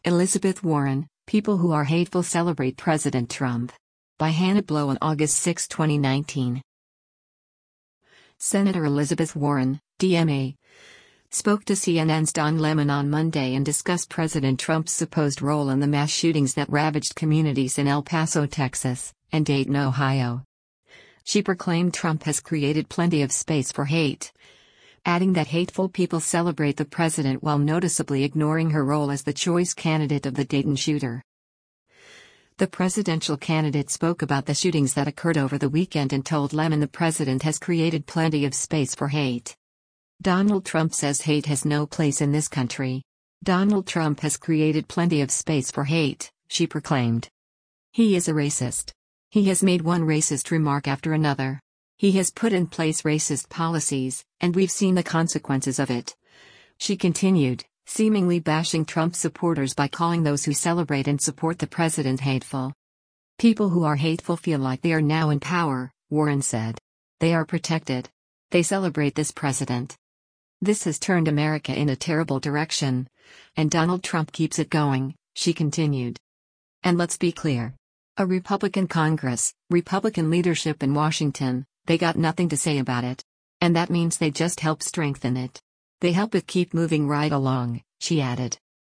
Elizabeth Warren, People Who Are Hateful Celebrate President Trump. By Hannah Blow on August 6, 2019. Senator Elizabeth Warren, DMA, spoke to CNN's Don Lemon on Monday and discussed President Trump's supposed role in the mass shootings that ravaged communities in El Paso, Texas, and Dayton, Ohio. She proclaimed Trump has created plenty of space for hate, adding that hateful people celebrate the president while noticeably ignoring her role as the choice candidate of the Dayton shooter. The presidential candidate spoke about the shootings that occurred over the weekend and told Lemon the president has created plenty of space for hate. Donald Trump says hate has no place in this country. Donald Trump has created plenty of space for hate, she proclaimed. He is a racist. He has made one racist remark after another. He has put in place racist policies, and we've seen the consequences of it. She continued, seemingly bashing Trump supporters by calling those who celebrate and support the president hateful. People who are hateful feel like they are now in power, Warren said. They are protected. They celebrate this president. This has turned America in a terrible direction. And Donald Trump keeps it going, she continued. And let's be clear. A Republican Congress, Republican leadership in Washington, they got nothing to say about it. And that means they just help strengthen it. They help it keep moving right along, she added.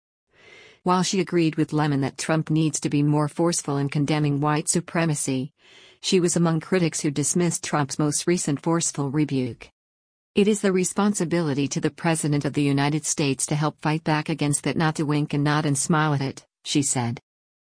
While she agreed with Lemon that Trump needs to be more forceful in condemning white supremacy, she was among critics who dismissed Trump's most recent forceful rebuke. It is the responsibility to the President of the United States to help fight back against that, not to wink and nod and smile at it, she said.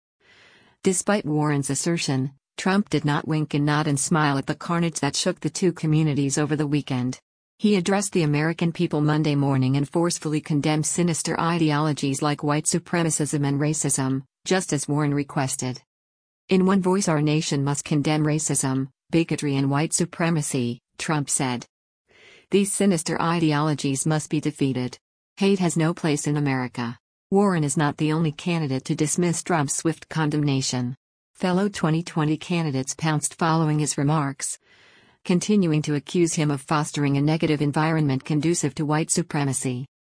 Despite Warren's assertion, Trump did not wink and nod and smile at the carnage that shook the two communities over the weekend. He addressed the American people Monday morning and forcefully condemned sinister ideologies like white supremacism and racism, just as Warren requested. In one voice, our nation must condemn racism, bigotry, and white supremacy, Trump said. These sinister ideologies must be defeated. Hate has no place in America. Warren is not the only candidate to dismiss Trump's swift condemnation. Fellow 2020 candidates pounced following his remarks, continuing to accuse him of fostering a negative environment conducive to white supremacy.